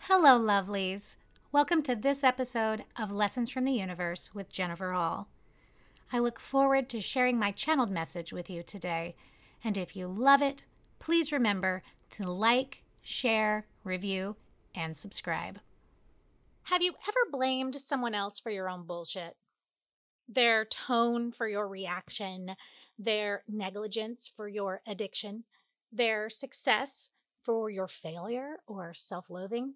Hello, lovelies. Welcome to this episode of Lessons from the Universe with Jennifer Hall. I look forward to sharing my channeled message with you today, and if you love it, please remember to like, share, review, and subscribe. Have you ever blamed someone else for your own bullshit? Their tone for your reaction, their negligence for your addiction, their success for your failure or self-loathing?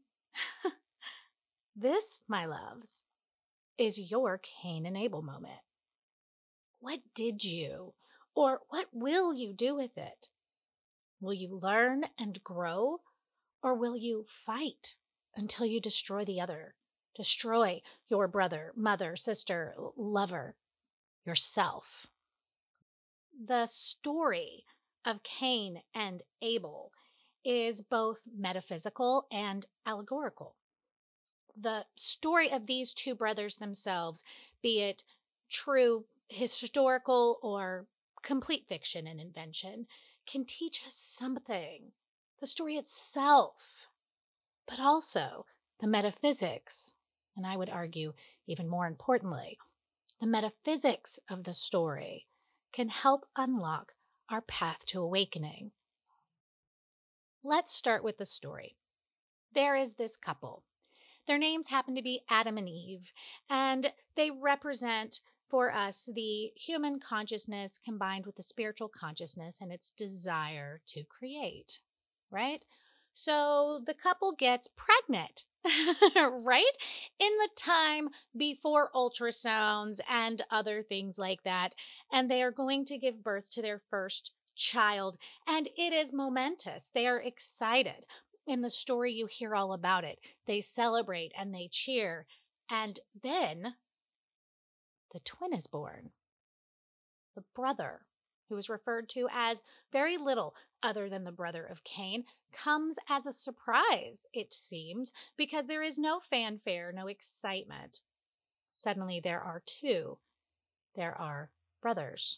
This, my loves, is your Cain and Abel moment. What did you, or what will you do with it? Will you learn and grow, or will you fight until you destroy the other? Destroy your brother, mother, sister, lover, yourself. The story of Cain and Abel is both metaphysical and allegorical. The story of these two brothers themselves, be it true historical or complete fiction and invention, can teach us something. The story itself, but also the metaphysics, and I would argue, even more importantly, the metaphysics of the story can help unlock our path to awakening. Let's start with the story. There is this couple. Their names happen to be Adam and Eve, and they represent for us the human consciousness combined with the spiritual consciousness and its desire to create, right? So the couple gets pregnant, right? In the time before ultrasounds and other things like that. And they are going to give birth to their first child, and it is momentous. They are excited. In the story, you hear all about it. They celebrate and they cheer. And then the twin is born. The brother, who is referred to as very little other than the brother of Cain, comes as a surprise, it seems, because there is no fanfare, no excitement. Suddenly there are two. There are brothers.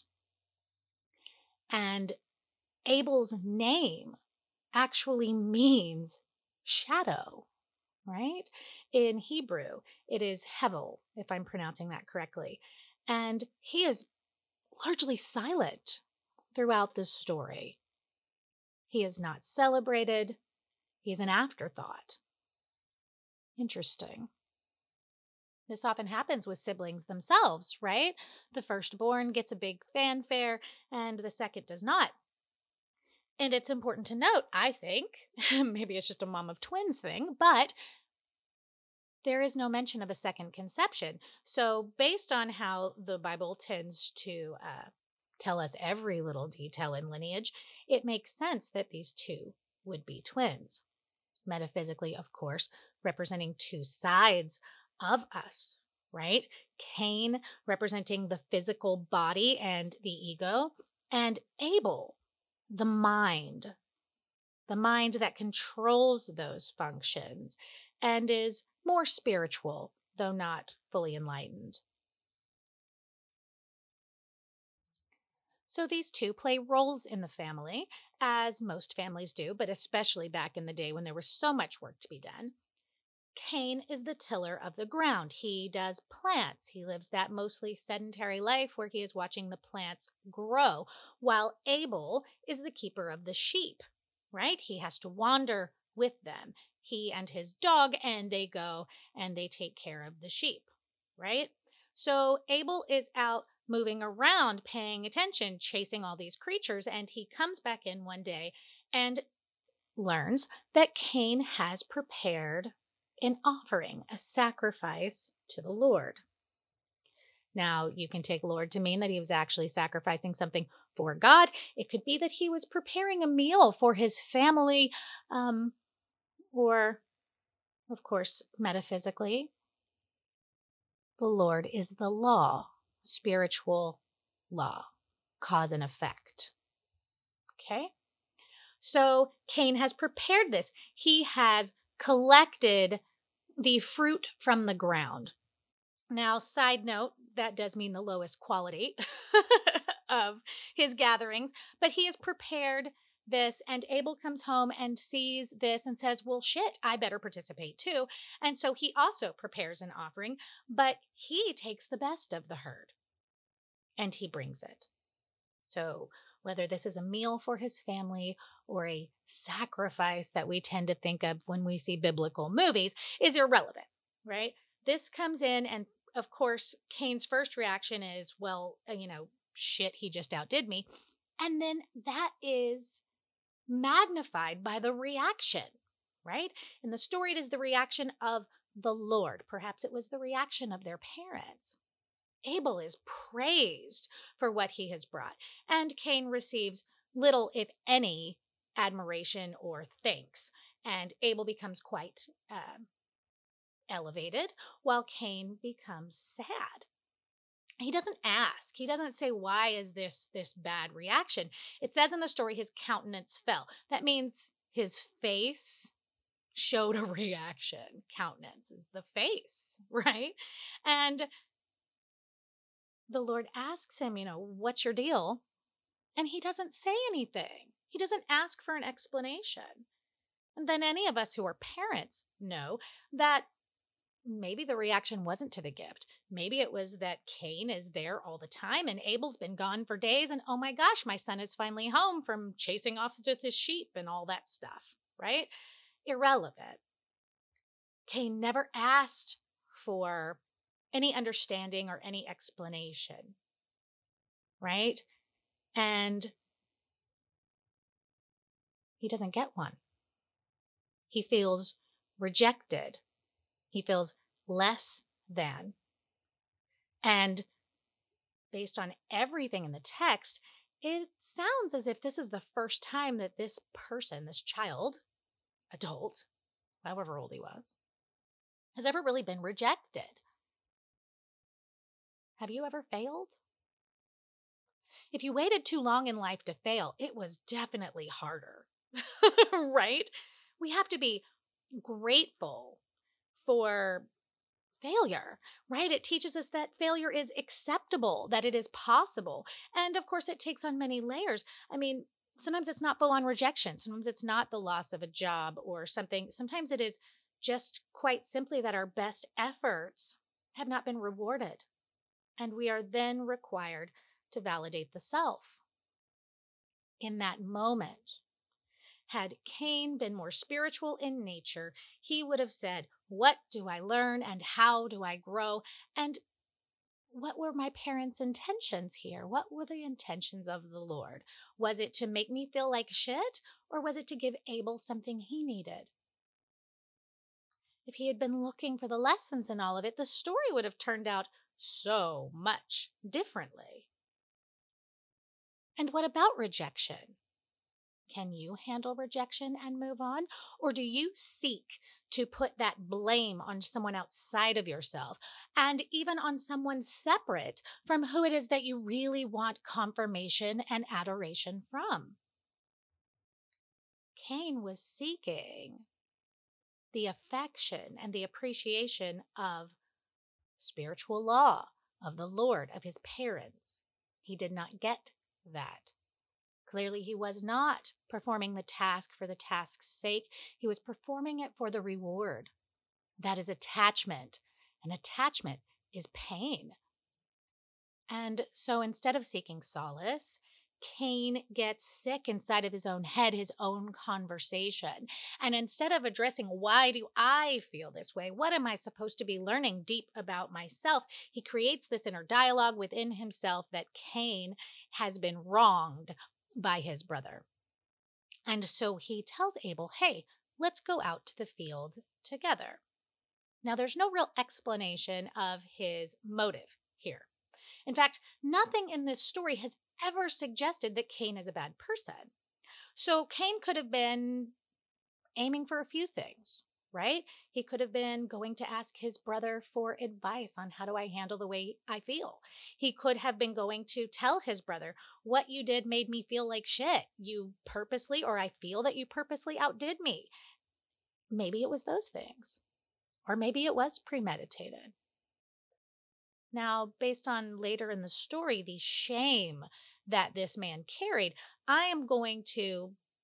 And Abel's name actually means shadow, right? In Hebrew, it is Hevel, if I'm pronouncing that correctly. And he is largely silent throughout the story. He is not celebrated. He's an afterthought. Interesting. This often happens with siblings themselves, right? The firstborn gets a big fanfare and the second does not. And it's important to note, I think, maybe it's just a mom of twins thing, but there is no mention of a second conception. So based on how the Bible tends to tell us every little detail in lineage, it makes sense that these two would be twins. Metaphysically, of course, representing two sides of us, right? Cain representing the physical body and the ego, and Abel, the mind that controls those functions and is more spiritual, though not fully enlightened. So these two play roles in the family, as most families do, but especially back in the day when there was so much work to be done. Cain is the tiller of the ground. He does plants. He lives that mostly sedentary life where he is watching the plants grow, while Abel is the keeper of the sheep, right? He has to wander with them. He and his dog, and they go and they take care of the sheep, right? So Abel is out moving around, paying attention, chasing all these creatures, and he comes back in one day and learns that Cain has prepared an offering, a sacrifice to the Lord. Now, you can take Lord to mean that he was actually sacrificing something for God. It could be that he was preparing a meal for his family, or, of course, metaphysically, the Lord is the law, spiritual law, cause and effect. Okay? So Cain has prepared this. He has collected the fruit from the ground. Now, side note, that does mean the lowest quality of his gatherings, but he has prepared this. And Abel comes home and sees this and says, well, shit, I better participate too. And so he also prepares an offering, but he takes the best of the herd and he brings it. So whether this is a meal for his family or a sacrifice that we tend to think of when we see biblical movies is irrelevant, right? This comes in, and of course, Cain's first reaction is, well, shit, he just outdid me. And then that is magnified by the reaction, right? In the story, it is the reaction of the Lord. Perhaps it was the reaction of their parents. Abel is praised for what he has brought, and Cain receives little, if any, admiration or thanks. And Abel becomes quite elevated, while Cain becomes sad. He doesn't ask. He doesn't say, why is this bad reaction? It says in the story, his countenance fell. That means his face showed a reaction. Countenance is the face, right? And the Lord asks him, what's your deal? And he doesn't say anything. He doesn't ask for an explanation. And then any of us who are parents know that maybe the reaction wasn't to the gift. Maybe it was that Cain is there all the time and Abel's been gone for days. And oh my gosh, my son is finally home from chasing off with his sheep and all that stuff, right? Irrelevant. Cain never asked for any understanding or any explanation, right? And he doesn't get one. He feels rejected. He feels less than. And based on everything in the text, it sounds as if this is the first time that this person, this child, adult, however old he was, has ever really been rejected. Have you ever failed? If you waited too long in life to fail, it was definitely harder, right? We have to be grateful for failure, right? It teaches us that failure is acceptable, that it is possible. And of course, it takes on many layers. I mean, sometimes it's not full on rejection. Sometimes it's not the loss of a job or something. Sometimes it is just quite simply that our best efforts have not been rewarded. And we are then required to validate the self. In that moment, had Cain been more spiritual in nature, he would have said, what do I learn and how do I grow? And what were my parents' intentions here? What were the intentions of the Lord? Was it to make me feel like shit, or was it to give Abel something he needed? If he had been looking for the lessons in all of it, the story would have turned out so much differently. And what about rejection? Can you handle rejection and move on? Or do you seek to put that blame on someone outside of yourself and even on someone separate from who it is that you really want confirmation and adoration from? Cain was seeking the affection and the appreciation of spiritual law, of the Lord, of his parents. He did not get that. Clearly, he was not performing the task for the task's sake. He was performing it for the reward. That is attachment, and attachment is pain. And so instead of seeking solace, Cain gets sick inside of his own head, his own conversation. And instead of addressing, why do I feel this way? What am I supposed to be learning deep about myself? He creates this inner dialogue within himself that Cain has been wronged by his brother. And so he tells Abel, hey, let's go out to the field together. Now, there's no real explanation of his motive here. In fact, nothing in this story has ever suggested that Cain is a bad person. So Cain could have been aiming for a few things, right? He could have been going to ask his brother for advice on how do I handle the way I feel. He could have been going to tell his brother, what you did made me feel like shit. You purposely, or I feel that you purposely outdid me. Maybe it was those things, or maybe it was premeditated. Now, based on later in the story, the shame that this man carried, I am going to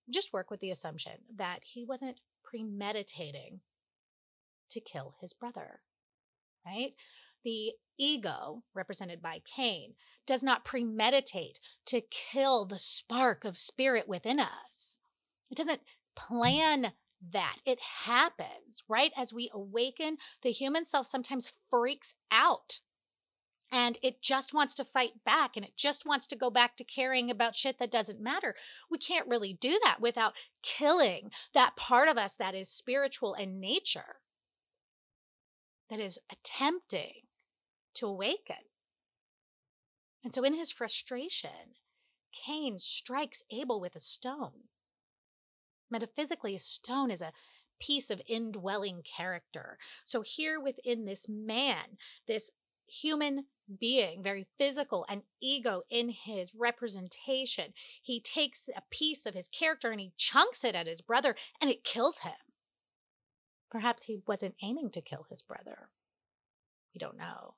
just work with the assumption that he wasn't premeditating to kill his brother, right? The ego, represented by Cain, does not premeditate to kill the spark of spirit within us. It doesn't plan that. It happens right as we awaken. The human self sometimes freaks out and it just wants to fight back and it just wants to go back to caring about shit that doesn't matter. We can't really do that without killing that part of us that is spiritual in nature, that is attempting to awaken. And so in his frustration, Cain strikes Abel with a stone. Metaphysically, a stone is a piece of indwelling character. So here within this man, this human being, very physical and ego in his representation, he takes a piece of his character and he chunks it at his brother and it kills him. Perhaps he wasn't aiming to kill his brother. We don't know.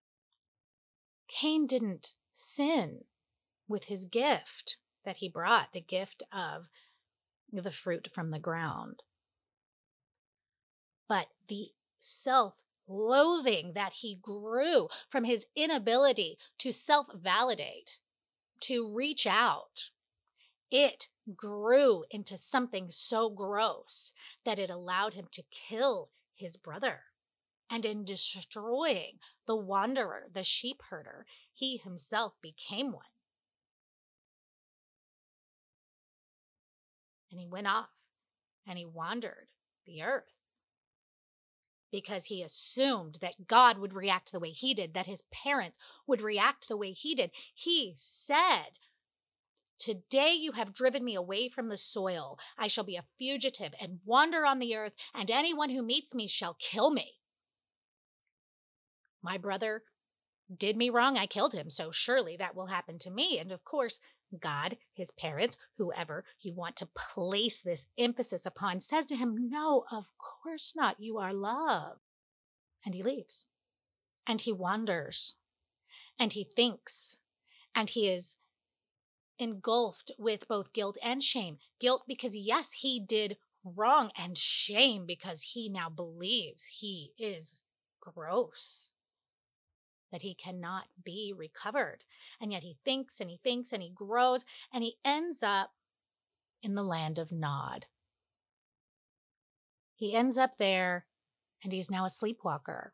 Cain didn't sin with his gift that he brought, the gift of the fruit from the ground. But the self-loathing that he grew from his inability to self-validate, to reach out, it grew into something so gross that it allowed him to kill his brother. And in destroying the wanderer, the sheep herder, he himself became one. And he went off and he wandered the earth because he assumed that God would react the way he did, that his parents would react the way he did. He said, "Today you have driven me away from the soil. I shall be a fugitive and wander on the earth, and anyone who meets me shall kill me. My brother did me wrong, I killed him, so surely that will happen to me." And of course, God, his parents, whoever you want to place this emphasis upon, says to him, "No, of course not. You are loved." And he leaves. And he wanders. And he thinks. And he is engulfed with both guilt and shame. Guilt because, yes, he did wrong, and shame because he now believes he is gross, that he cannot be recovered. And yet he thinks and he thinks and he grows and he ends up in the land of Nod. He ends up there and he's now a sleepwalker.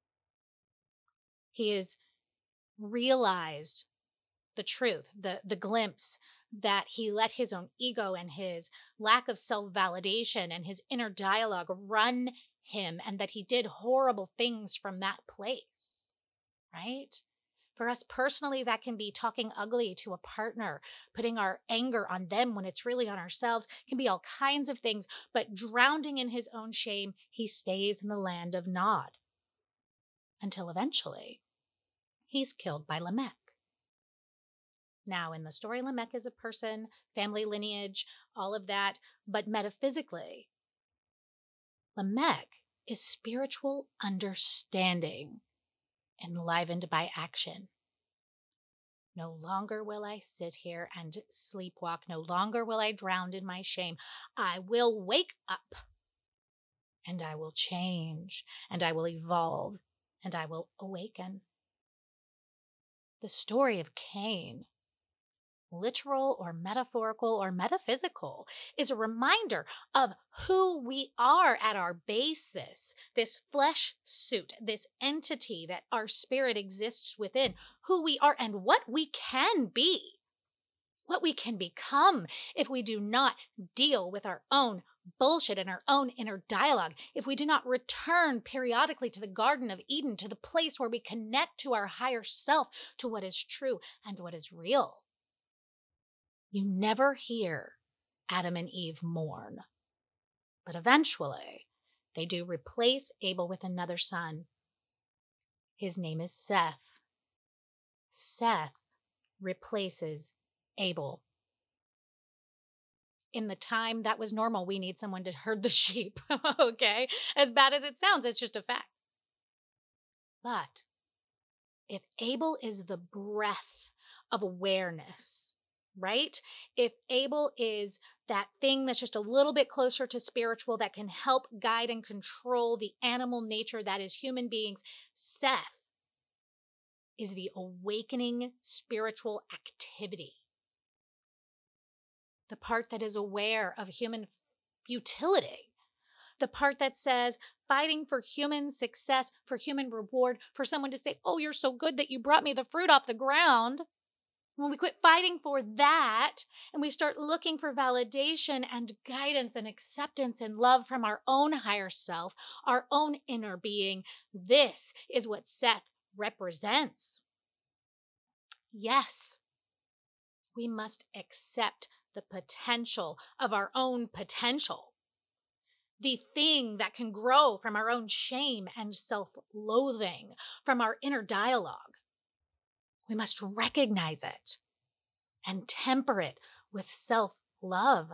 He has realized the truth, the glimpse that he let his own ego and his lack of self-validation and his inner dialogue run him, and that he did horrible things from that place. Right? For us personally, that can be talking ugly to a partner, putting our anger on them when it's really on ourselves. It can be all kinds of things, but drowning in his own shame, he stays in the land of Nod until eventually he's killed by Lamech. Now, in the story, Lamech is a person, family lineage, all of that, but metaphysically, Lamech is spiritual understanding enlivened by action. No longer will I sit here and sleepwalk. No longer will I drown in my shame. I will wake up and I will change and I will evolve and I will awaken. The story of Cain, literal or metaphorical or metaphysical, is a reminder of who we are at our basis, this flesh suit, this entity that our spirit exists within, who we are and what we can be, what we can become if we do not deal with our own bullshit and our own inner dialogue, if we do not return periodically to the Garden of Eden, to the place where we connect to our higher self, to what is true and what is real. You never hear Adam and Eve mourn, but eventually they do replace Abel with another son. His name is Seth. Seth replaces Abel. In the time that was normal, we need someone to herd the sheep, okay? As bad as it sounds, it's just a fact. But if Abel is the breath of awareness, right? If Abel is that thing that's just a little bit closer to spiritual that can help guide and control the animal nature that is human beings, Seth is the awakening spiritual activity, the part that is aware of human futility, the part that says fighting for human success, for human reward, for someone to say, oh, you're so good that you brought me the fruit off the ground. When we quit fighting for that and we start looking for validation and guidance and acceptance and love from our own higher self, our own inner being, this is what Seth represents. Yes, we must accept the potential of our own potential, the thing that can grow from our own shame and self-loathing, from our inner dialogue. We must recognize it and temper it with self-love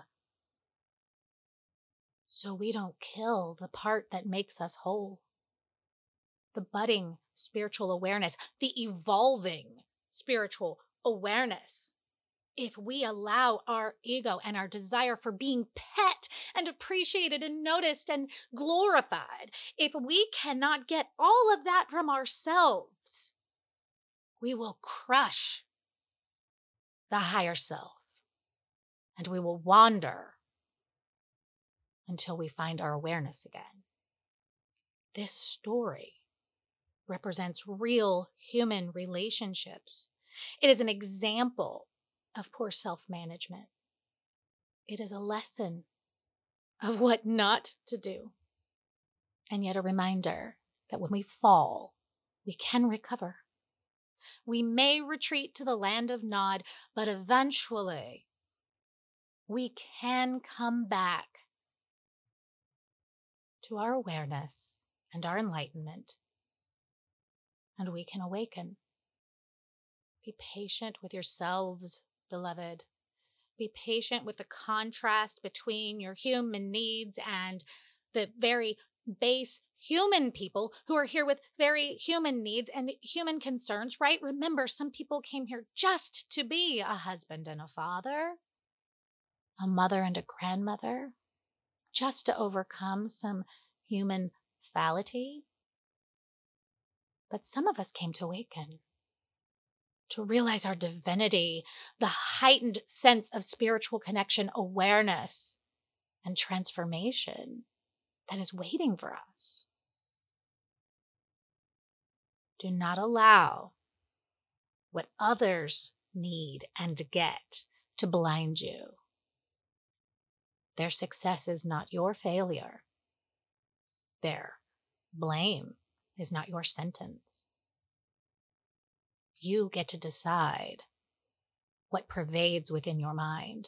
so we don't kill the part that makes us whole. The budding spiritual awareness, the evolving spiritual awareness. If we allow our ego and our desire for being pet and appreciated and noticed and glorified, if we cannot get all of that from ourselves, we will crush the higher self and we will wander until we find our awareness again. This story represents real human relationships. It is an example of poor self-management. It is a lesson of what not to do. And yet a reminder that when we fall, we can recover. We may retreat to the land of Nod, but eventually we can come back to our awareness and our enlightenment, and we can awaken. Be patient with yourselves, beloved. Be patient with the contrast between your human needs and the very base human people who are here with very human needs and human concerns, right? Remember, some people came here just to be a husband and a father, a mother and a grandmother, just to overcome some human fality. But some of us came to awaken, to realize our divinity, the heightened sense of spiritual connection, awareness, and transformation that is waiting for us. Do not allow what others need and get to blind you. Their success is not your failure. Their blame is not your sentence. You get to decide what pervades within your mind.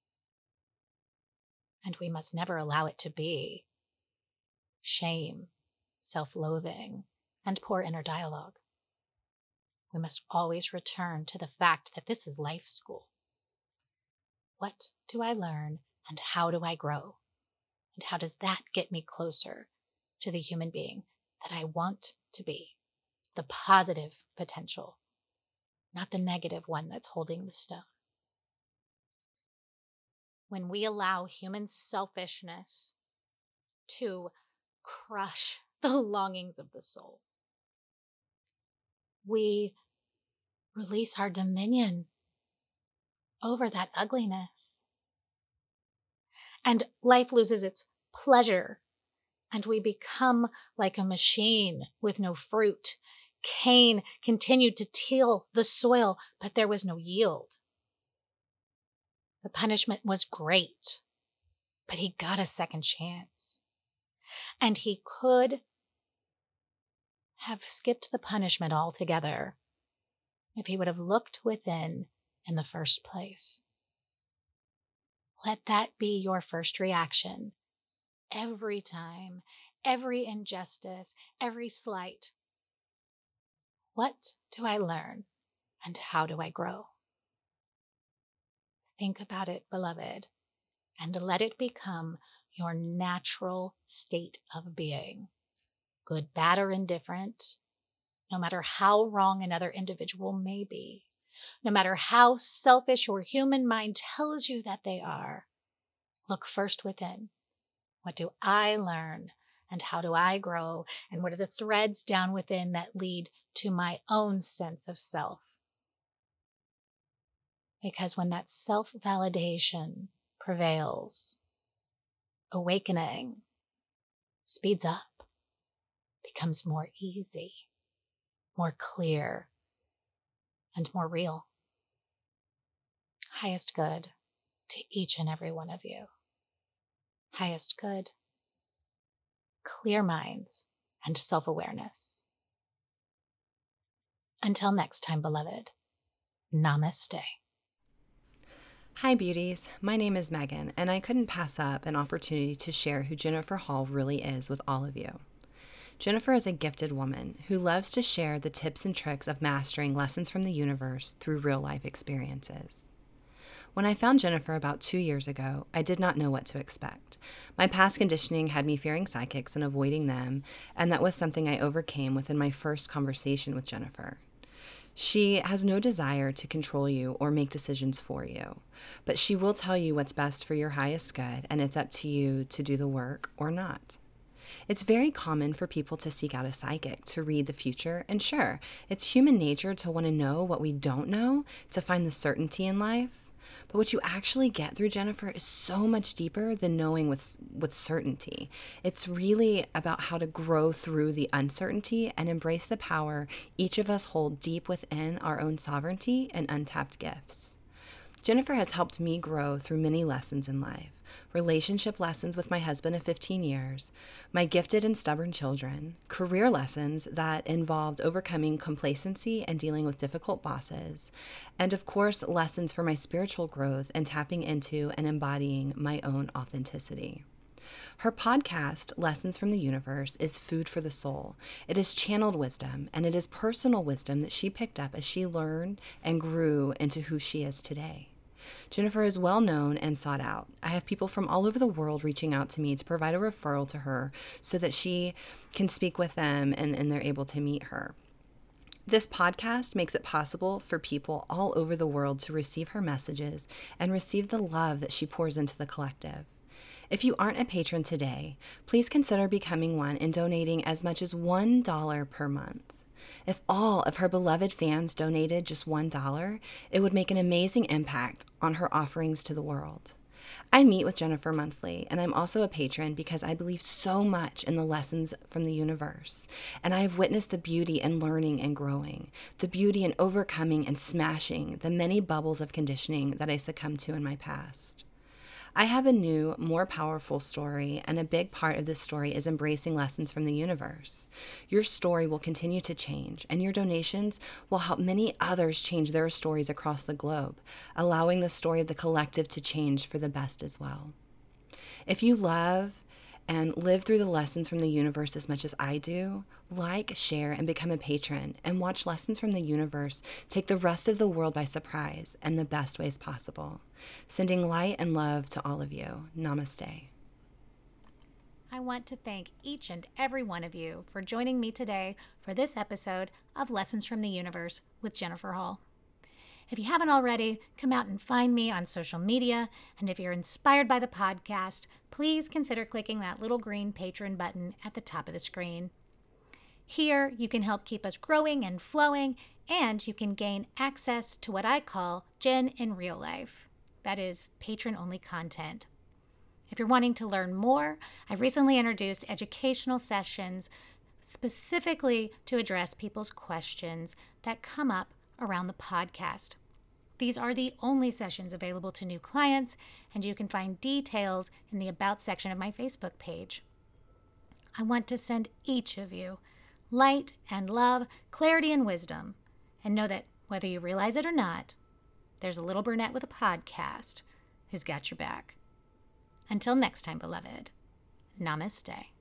And we must never allow it to be shame, self-loathing, and poor inner dialogue. We must always return to the fact that this is life school. What do I learn and how do I grow? And how does that get me closer to the human being that I want to be? The positive potential, not the negative one that's holding the stone. When we allow human selfishness to crush the longings of the soul, we release our dominion over that ugliness. And life loses its pleasure, and we become like a machine with no fruit. Cain continued to till the soil, but there was no yield. The punishment was great, but he got a second chance. And he could have skipped the punishment altogether if he would have looked within in the first place. Let that be your first reaction. Every time, every injustice, every slight. What do I learn and how do I grow? Think about it, beloved, and let it become your natural state of being. Good, bad, or indifferent, no matter how wrong another individual may be, No matter how selfish your human mind tells you that they are, look first within. What do I learn? And how do I grow? And what are the threads down within that lead to my own sense of self? Because when that self-validation prevails, awakening speeds up, becomes more easy, more clear, and more real. Highest good to each and every one of you. Highest good, clear minds, and self-awareness. Until next time, beloved, namaste. Hi beauties, my name is Megan, and I couldn't pass up an opportunity to share who Jennifer Hall really is with all of you. Jennifer is a gifted woman who loves to share the tips and tricks of mastering lessons from the universe through real-life experiences. When I found Jennifer about 2 years ago, I did not know what to expect. My past conditioning had me fearing psychics and avoiding them, and that was something I overcame within my first conversation with Jennifer. She has no desire to control you or make decisions for you, but she will tell you what's best for your highest good, and it's up to you to do the work or not. It's very common for people to seek out a psychic to read the future, and sure, it's human nature to want to know what we don't know, to find the certainty in life. But what you actually get through Jennifer is so much deeper than knowing with certainty. It's really about how to grow through the uncertainty and embrace the power each of us hold deep within our own sovereignty and untapped gifts. Jennifer has helped me grow through many lessons in life. Relationship lessons with my husband of 15 years, my gifted and stubborn children, career lessons that involved overcoming complacency and dealing with difficult bosses, and of course, lessons for my spiritual growth and tapping into and embodying my own authenticity. Her podcast, Lessons from the Universe, is food for the soul. It is channeled wisdom, and it is personal wisdom that she picked up as she learned and grew into who she is today. Jennifer is well known and sought out. I have people from all over the world reaching out to me to provide a referral to her so that she can speak with them and they're able to meet her. This podcast makes it possible for people all over the world to receive her messages and receive the love that she pours into the collective. If you aren't a patron today, please consider becoming one and donating as much as $1 per month. If all of her beloved fans donated just $1, it would make an amazing impact on her offerings to the world. I meet with Jennifer monthly, and I'm also a patron because I believe so much in the lessons from the universe. And I have witnessed the beauty in learning and growing, the beauty in overcoming and smashing the many bubbles of conditioning that I succumbed to in my past. I have a new, more powerful story, and a big part of this story is embracing lessons from the universe. Your story will continue to change, and your donations will help many others change their stories across the globe, allowing the story of the collective to change for the best as well. If you love and live through the lessons from the universe as much as I do, like, share, and become a patron, and watch Lessons from the Universe take the rest of the world by surprise in the best ways possible. Sending light and love to all of you. Namaste. I want to thank each and every one of you for joining me today for this episode of Lessons from the Universe with Jennifer Hall. If you haven't already, come out and find me on social media, and if you're inspired by the podcast, please consider clicking that little green patron button at the top of the screen. Here, you can help keep us growing and flowing, and you can gain access to what I call Jen in real life. That is patron-only content. If you're wanting to learn more, I recently introduced educational sessions specifically to address people's questions that come up around the podcast. These are the only sessions available to new clients, and you can find details in the About section of my Facebook page. I want to send each of you light and love, clarity and wisdom, and know that whether you realize it or not, there's a little brunette with a podcast who's got your back. Until next time, beloved, namaste.